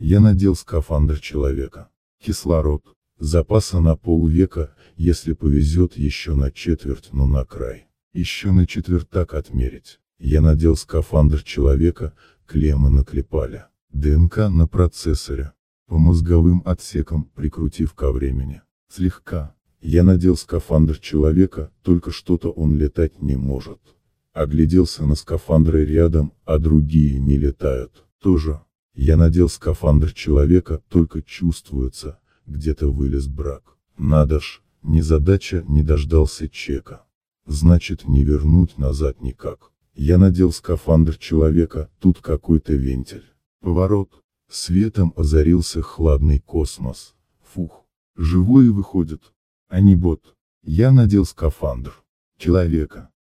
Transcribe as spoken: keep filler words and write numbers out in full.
Я надел скафандр человека. Кислород. Запаса на полвека, если повезет еще на четверть, но на край. Еще на четвертак отмерить. Я надел скафандр человека, клеммы наклепали. ДНК на процессоре. По мозговым отсекам, прикрутив ко времени. Слегка. Я надел скафандр человека, только что-то он летать не может. Огляделся на скафандры рядом, а другие не летают. Тоже. Я надел скафандр человека, только чувствуется, где-то вылез брак. Надо ж, незадача, не дождался чека. Значит, не вернуть назад никак. Я надел скафандр человека, тут какой-то вентиль. Поворот. Светом озарился хладный космос. Фух. Живой выходит. А не бот. Я надел скафандр человека.